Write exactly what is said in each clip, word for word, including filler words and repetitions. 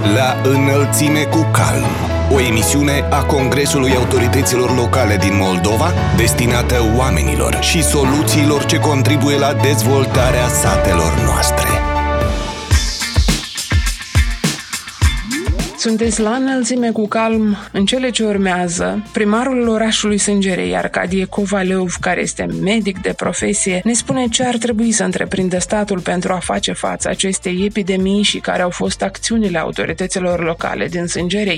La înălțime cu calm, o emisiune a Congresului Autorităților Locale din Moldova destinată oamenilor și soluțiilor ce contribuie la dezvoltarea satelor noastre. Sunteți la înălțime cu calm. În cele ce urmează, primarul orașului Sângerei, Arcadie Covaleov, care este medic de profesie, ne spune ce ar trebui să întreprindă statul pentru a face față acestei epidemii și care au fost acțiunile autorităților locale din Sângerei.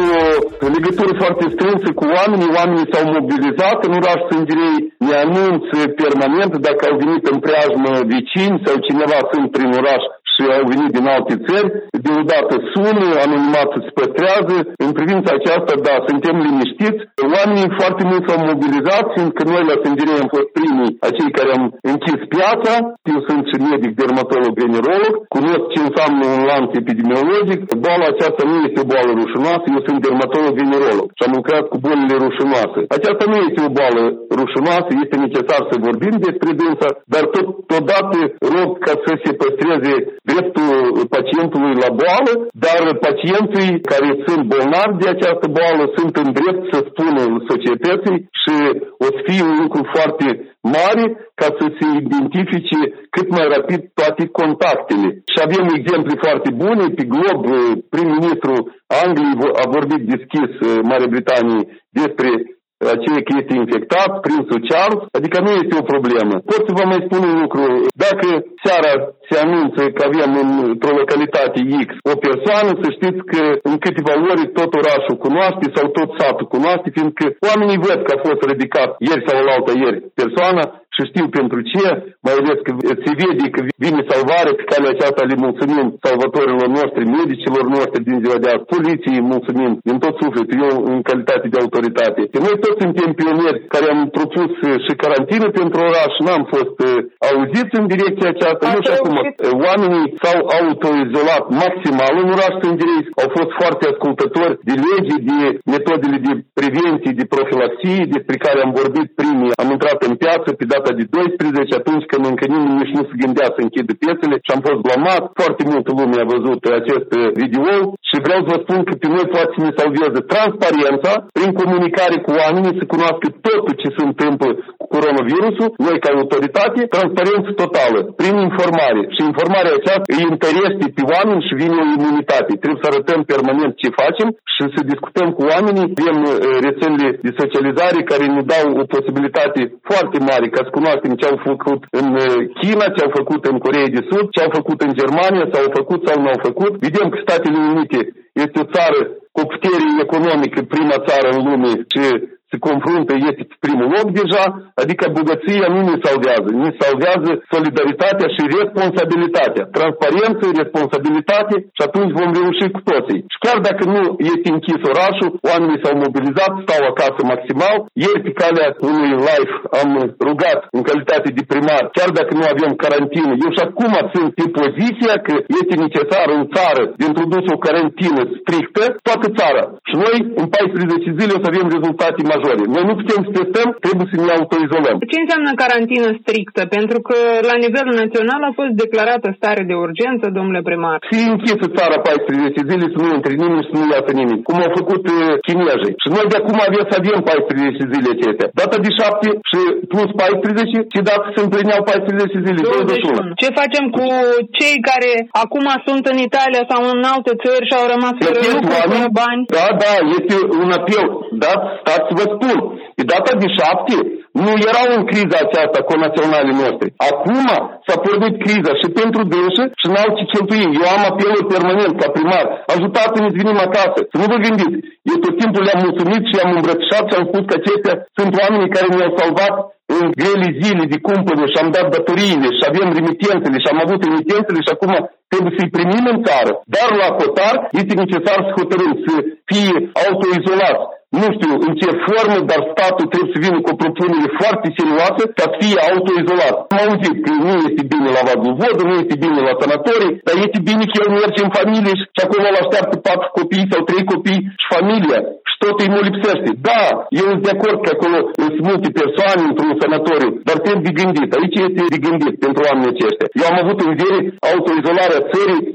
O legătură foarte strânsă cu oamenii, oamenii s-au mobilizat în orașul Sângerei, ne anunță permanent dacă au venit în preajmă vecini sau cineva sunt prin oraș și au venit din alte țări, deodată sună, anonimatul se păstrează. În privința aceasta, da, suntem liniștiți. Oamenii foarte mult s-au mobilizat, fiindcă noi la Sângerei am fost primii, acei care am închis piața. Eu sunt și medic, dermatolog, venerolog, cunosc ce înseamnă un lanț epidemiologic. Boala aceasta nu este o boală rușinoasă, eu sunt dermatolog, venerolog și am lucrat cu bolile rușinoase. Aceasta nu este o boală rușinoasă, este necesar să vorbim despre dânsa, dar totodată rog ca să se păstreze dreptul pacientului la boală, dar pacienții care sunt bolnavi de această boală sunt în drept să spună societății și o să fie un lucru foarte mare ca să se identifice cât mai rapid toate contactele. Și avem exemple foarte bune. Pe glob, prim-ministrul Angliei a vorbit deschis Marea Britanie despre aceea că este infectat, prințul Charles, adică nu este o problemă. Pot să vă mai spun un lucru. Dacă seara se anunță că avem într-o localitate X o persoană, să știți că în câteva ore tot orașul cunoaște sau tot satul cunoaște, fiindcă oamenii văd că a fost ridicat ieri sau altă ieri persoana și știu pentru ce, mai ales că se vede că vine salvare, pe calea aceasta le mulțumim salvatorilor noștri, medicilor noștri din ziua de azi, poliției mulțumim din tot sufletul, eu în calitate de autoritate. Noi toți suntem pionieri care am propus și carantină pentru oraș, n-am fost auziți în direcția aceasta. Nu știu acum, oamenii s-au autoizolat maximal în oraș Sângerei, au fost foarte ascultători de legi, de metodele de prevenție, de profilaxie, despre care am vorbit primii. Am intrat în piață pe data de doisprezece, atunci când încă nimeni nici nu se gândea să închidă piețele și am fost blamat. Foarte multă lume a văzut acest video și vreau să vă spun că pe noi poate să ne salvează transparența prin comunicare cu oamenii, să cunoască totul ce se întâmplă cu coronavirusul, noi ca autoritate, transparență totală, prin informare. Și informarea aceasta îi întărește pe oameni și vine o imunitate. Trebuie să arătăm permanent ce facem și să discutăm cu oamenii. Avem rețelele de socializare care ne dau o posibilitate foarte mare ca să cunoaștem ce au făcut în China, ce au făcut în Coreea de Sud, ce au făcut în Germania, s-au făcut sau nu au făcut. Vedem că Statele Unite este o țară cu putere economică, prima țară în lume și se confruntă, este pe primul loc deja, adică bogăția nu ne salvează, ne salvează solidaritatea și responsabilitatea. Transparență, responsabilitate și atunci vom reuși cu toții. Și chiar dacă nu este închis orașul, oamenii s-au mobilizat, stau acasă maximal. Ieri pe calea unui live am rugat în calitate de primar, chiar dacă nu avem carantină, eu și acum sunt pe poziția că este necesar în țară de introdus o carantină strictă, toată țara. Și noi în paisprezece zile o să avem rezultate majore. Noi nu putem să testăm, trebuie să ne autoizolăm. Ce înseamnă carantină strictă? Pentru că la nivel național a fost declarată stare de urgență, domnule primar. Se închisă țara paisprezece zile, să nu intre nimeni și să nu iasă nimeni, cum au făcut uh, chinezii. Și noi de acum avem să avem paisprezece zile acestea. Data de șapte și plus paisprezece, și dată se împlineau paisprezece zile, douăzeci și unu. Ce facem cu cei care acum sunt în Italia sau în alte țări și au rămas fără lucru, fără bani? Da, da, este un apel. Da, stați să vă spun. Pe data de șapte nu erau în criza aceasta cu naționalii noștri. Acum s-a pornit criza și pentru dânsă și n-au ce cheltui. Eu am apelul permanent ca primar. Ajutați-ne să venim acasă. Să nu vă gândiți. Eu tot timpul le-am mulțumit și i-am îmbrățișat și am spus că acestea sunt oamenii care ne-au salvat în grele zile de cumpănă și am dat datoriile și avem remitențele și am avut remitențele și acum trebuie să-i primim în țară. Dar la hotar este necesar să hotărâm să fie autoizolați. Nu știu în ce formă, dar statul trebuie să vină cu o propunere foarte serioasă ca să fie autoizolat. Am auzit că nu este bine la Vadul Vodă, nu este bine la sanatorii, dar este bine că el merge în familie și acolo îl așteaptă patru copii sau trei copii și familia. Și tot îi nu lipsește. Da, eu sunt de acord că acolo sunt multe persoane într-un sanatoriu, dar trebuie de gândit. Aici este de gândit pentru oamenii aceștia. Eu am avut în vedere autoizolarea țării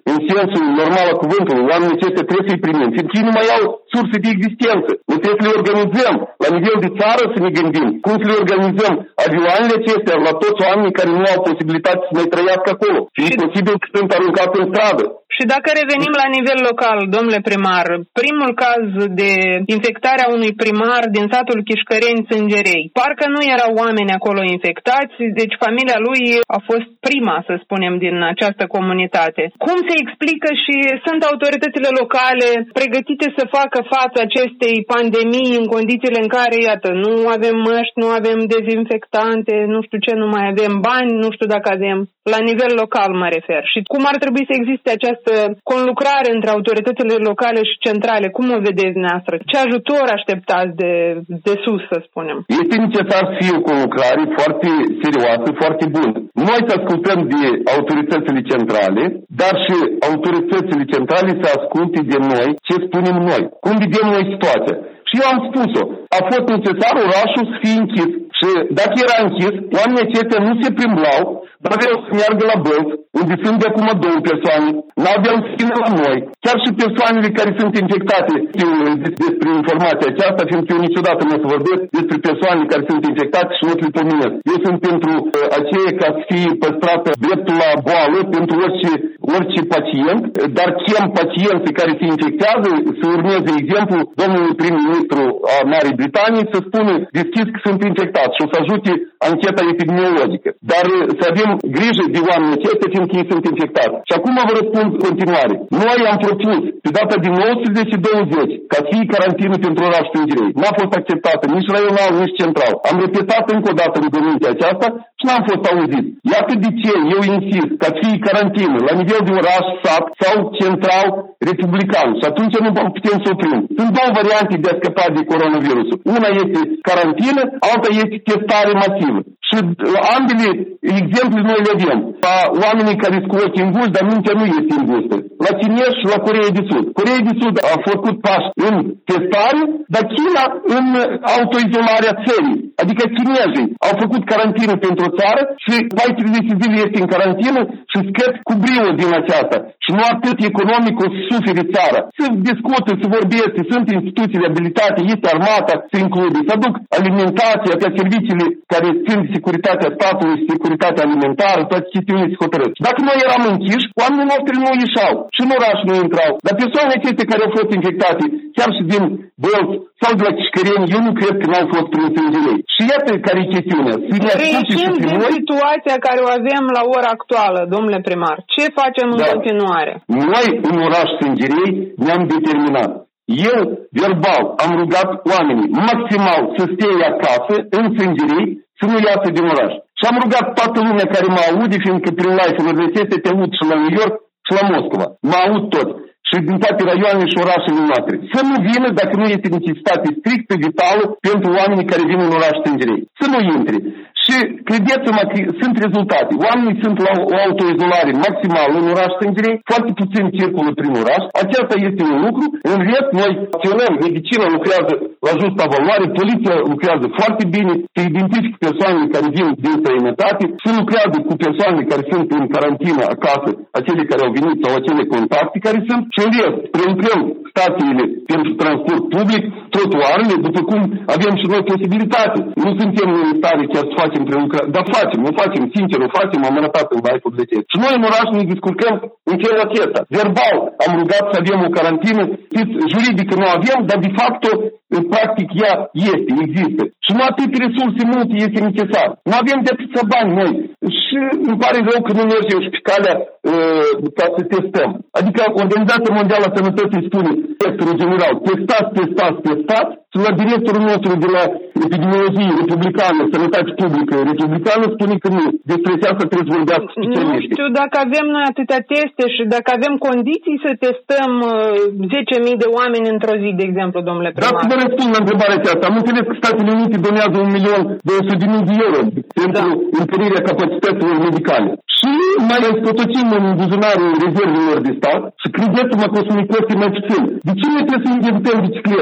în sensul normal al cuvântului, oamenii acestea trebuie să-i primim, fiindcă ei nu mai au surse de existență. Noi trebuie să le organizăm la nivel de țară, să ne gândim cum să le organizăm avioanele acestea la toți oamenii care nu au posibilitate să mai trăiască acolo. Și e posibil că sunt aruncați în stradă. Și dacă revenim la nivel local, domnule primar, primul caz de infectare a unui primar din satul Chișcăreni, Sângerei, parcă nu erau oameni acolo infectați, deci familia lui a fost prima, să spunem, din această comunitate. Cum se explică și sunt autoritățile locale pregătite să facă față acestei pandemii în condițiile în care, iată, nu avem măști, nu avem dezinfectante, nu știu ce, nu mai avem bani, nu știu dacă avem, la nivel local mă refer. Și cum ar trebui să existe această conlucrare între autoritățile locale și centrale? Cum o vedeți dumneavoastră? Ce ajutor așteptați de, de sus, să spunem? Este necesar să fie o conlucrare foarte serioasă, foarte bună. Noi să ascultăm de autoritățile centrale, dar și autoritățile centrale să asculte de noi ce spunem noi. Cum vedem noi situația? Și eu am spus-o. A fost necesar orașul să fie închis. Și dacă era închis, oamenii acestea nu se plimblau, dar aveau să meargă la bălți, unde sunt de acum două persoane, n-aveau să vină la noi. Chiar și persoanele care sunt infectate, știu despre informația aceasta, fiindcă eu niciodată nu o să vorbesc despre persoanele care sunt infectate și nu le pomenesc. Eu sunt pentru uh, aceea ca să fie păstrată dreptul la boală pentru orice, orice pacient, dar chem pacienții care se infectează să urmeze exemplu domnului prim-ministru a Marii Britanii să spună deschis că sunt infectați și o să ajute ancheta epidemiologică. Dar să avem grijă de oamenii acestea, fiindcă ei sunt infectați. Și acum vă răspund în continuare. Noi am propus pe data de nouăsprezece douăzeci ca să fie carantină pentru orașul Sângerei. N-a fost acceptată nici raional, nici central. Am repetat încă o dată rugămintea aceasta și n-am fost auzit. Iată de ce eu insist ca să fie carantină la nivel de oraș, sat sau central republican. Și atunci nu putem să oprim. Sunt două variante de a scăpa de coronavirusul. Una este carantină, alta este testare masivă. Și ambele exemple noi le avem. La oamenii care sunt cu ochii înguși, dar mintea nu este îngustă. La Cinești și la Coreea de Sud. Coreea de Sud a făcut pași în testare, dar China în autoizolarea țării. Adică chinezii au făcut carantină pentru țară și paisprezece zile este în carantină și scăp cu brio din aceasta. Și nu atât economic o suferi țara. Se discută, se vorbește, sunt instituțiile abilitate, este armata, se include, se aduc alimentația, pe serviciile care țin de securitatea statului, securitatea alimentară, toate chestiunile se hotărăsc. Dacă noi eram închiși, oamenii noștri nu ieșau și în oraș nu intrau. Dar persoanele acestea care au fost infectate, chiar și din Bălți sau de la Chișcăreni, eu nu cred că n-au fost prin Sângerei. Și iată care e chestiunea. Reieșim din noi situația care o avem la ora actuală, domnule primar. Ce facem în da. continuare? Noi, în oraș Sângerei, ne-am determinat. Eu, verbal, am rugat oamenii maximal să stea acasă, în Sângerei, să nu iasă din oraș. Și am rugat toată lumea care mă aude, fiindcă prin live-uri de te aud și la New York și la Moscova. Mă aud tot. Și din toate raioanele și orașele noastre. Să nu vină dacă nu este necesitate strictă, vitală pentru oamenii care vin în oraș Sângerei. Să nu intre. Și credeți-mă că sunt rezultate. Oamenii sunt la o autoizolare maximală în oraș Sângerei, foarte puțin circulă prin oraș. Aceasta este un lucru. În rest, noi acționăm, medicina lucrează la justă valoare, poliția lucrează foarte bine, se identifică persoanele care vin din străinătate, se lucrează cu persoanele care sunt în carantină acasă, acele care au venit sau acele contacte care sunt. Și în rest, prelucrăm stațiile pentru transport public, trotuarele, după cum avem și noi posibilitate. Nu suntem în stare chiar să facem prelucrare, dar facem, nu facem, sincer, o facem, am arătat în live-uri de ce. Și noi în oraș ne descurcăm în felul acesta. Verbal am rugat să avem o carantină, juridică nu avem, dar de fapt practic ea este, există. Și nu atât resurse multe este necesar. Nu avem de atâția bani noi. Și îmi pare rău că nu mergem și pe calea uh, ca să testăm. Adică Organizația Mondială a Sănătății spune, directorul general, testați, testați, testați, și la directorul nostru de la epidemiologie republicană, sănătate publică republicană, spune că nu. Despre asta trebuie să vorbească specialiști. Nu știu dacă avem noi atâtea teste și dacă avem condiții să testăm uh, zece mii de oameni într-o zi, de exemplu, domnule primar. Dar să vă răspund la întrebarea aceasta. Am înțeles că Statele Unite donează un milion două sute de mii de euro pentru da. întărirea capacităților medicale. Și mai împotocim în buzunarul rezervelor de stat și credeți-mă că o să ne coste mai puțin. De ce noi trebuie să inventăm bicicleta?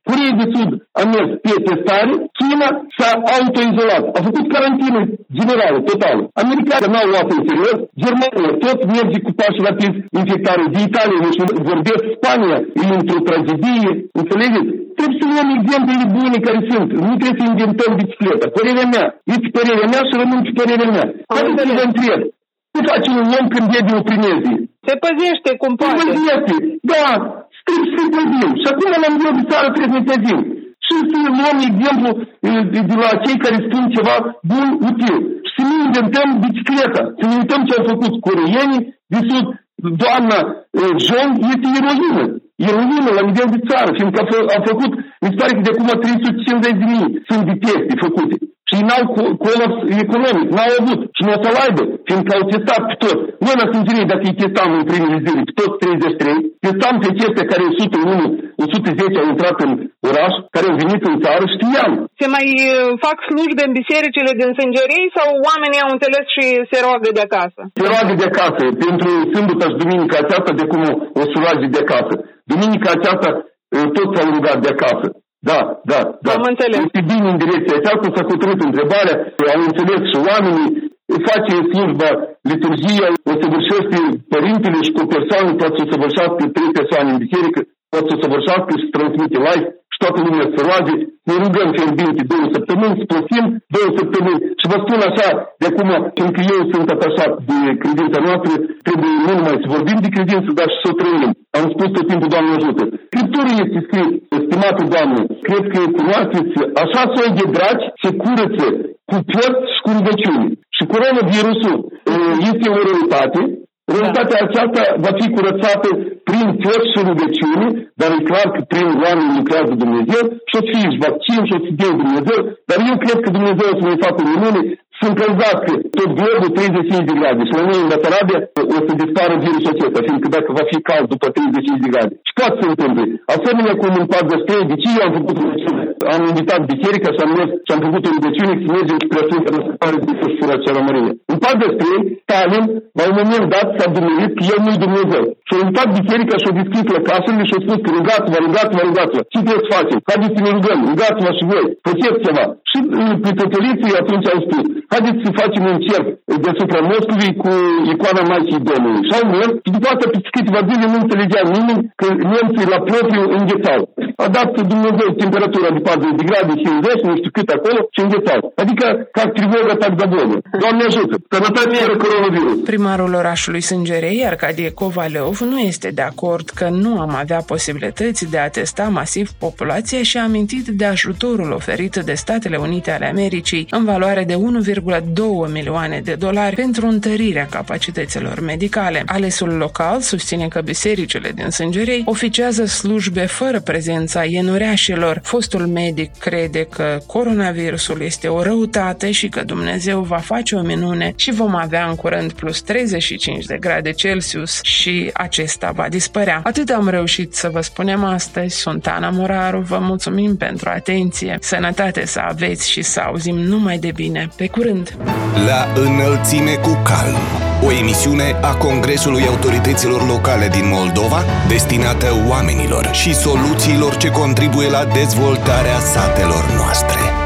Coreea de Sud a mers pe testare, China s-a autoizolat, a făcut carantină generală, totală. Americanii n-au luat în serios, Germania tot merge cu pași rapizi infectare, de Italia, nu știu, vorbesc, Spania, e într-o tragedie, înțelegeți? Trebuie să luăm exemplele bune care sunt, nu trebuie să inventăm bicicleta. Părerea mea, este părerea mea și rămân și părerea mea. Haideți să vă întreb, ce face un om când vede o primezie? Se păzește cum poate. Se păzește, da, trebuie să-i păzim. Și acum la nivel de țară trebuie să-i păzim. Și să luăm exemplu de, de la cei care spun ceva bun, util. Și să nu inventăm bicicleta, să ne uităm ce au făcut coreeni de Sud. Doamna Jong este eroină. Eroină la nivel de țară, fiindcă a, fă, a făcut, mi se pare că de acum trei sute cincizeci de mii sunt de teste făcute. Și n-au colaps economic, n-au avut și nu o să-l aibă, fiindcă au testat pe tot. Noi la Sângerei, dacă îi testam în primele zile, pe toți treizeci și trei, testam pe chestia care o sută unu, o sută zece au intrat în oraș, care au venit în țară, știam. Se mai fac slujbe în bisericile din Sângerei sau oamenii au înțeles și se roagă de acasă? Se roagă de acasă. Pentru sâmbătă și duminica aceasta, de cum o să roage de acasă. Duminica aceasta, toți s-au rugat de acasă. Da, da, da. Am înțeles. Este bine în direcția aceasta, s-a hotărât întrebarea, au înțeles și oamenii, face slujba, liturgia, o săvârșește părintele și cu persoane, poate să săvârșească trei persoane în biserică, poate să săvârșească și să transmite live și toată lumea să roage. Ne rugăm fierbinte două săptămâni, spăsim două săptămâni și vă spun așa, de acum, fiindcă eu sunt atașat de credința noastră, trebuie nu numai să vorbim de credință, dar și să o trăim. Am spus tot timpul, Doamne ajută. Scriptura este scris, stimată Doamne, cred că cunoașteți, așa soi de dragi se curăță cu părți și cu rugăciuni. Și coronavirusul este o realitate. Realitatea aceasta va fi curățată prin părți și rugăciuni, dar e clar că prin oameni lucrează Dumnezeu și o să fie și vaccin și o să fie Dumnezeu, dar eu cred că Dumnezeu o să ne facă minune să încălzească tot globul treizeci și cinci de grade și la noi în Basarabia o să dispară virusul acesta, fiindcă dacă va fi cald după treizeci și cinci de grade. Și poate să se întâmple. Asemenea cum în Parc de Străi, de ce eu am făcut rugăciune? Am invitat biserica și am mers și am făcut o rugăciune să mergem spre Sfânta Născătoare de Sfânta Cea Mărie. În Parc de Străi, Stalin, la un moment dat s-a dumerit că el nu-i Dumnezeu. Și a invitat biserica și a deschis la casele și a spus că rugați-vă, rugați-vă, rugați-vă. Ce trebuie să facem? Haideți să ne rugăm, rugați-vă și voi, faceți ceva. Și pătăliții atunci au spus, haideți să facem un cerc deasupra Moscovei cu icoana Maicii Domnului. Și au mers și după asta pe câteva zile nu înțelegea nimeni că nemții la propriu înghețau. A dat Dumnezeu temperatura de patruzeci de grade, cincizeci, nu știu cât acolo și înghețau. Adică ca trivogă, tac de bolă. Doamne ajută! Sănătate fără coronavirus! Primarul orașului Sângerei, Arcadie Covaleov, nu este de acord că nu am avea posibilități de a testa masiv populația și a amintit de ajutorul oferit de Statele Unite ale Americii în valoare de unu virgulă doi milioane de dolari pentru întărirea capacităților medicale. Alesul local susține că bisericile din Sângerei oficiază slujbe fără prezența ienureașilor. Fostul medic crede că coronavirusul este o răutate și că Dumnezeu va face o minune și vom avea în curând plus treizeci și cinci de grade Celsius și acesta va dispărea. Atât am reușit să vă spunem astăzi. Sunt Ana Moraru, vă mulțumim pentru atenție. Sănătate să aveți și să auzim numai de bine. Pe curând! La înălțime cu calm, o emisiune a Congresului Autorităților Locale din Moldova, destinată oamenilor și soluțiilor ce contribuie la dezvoltarea satelor noastre.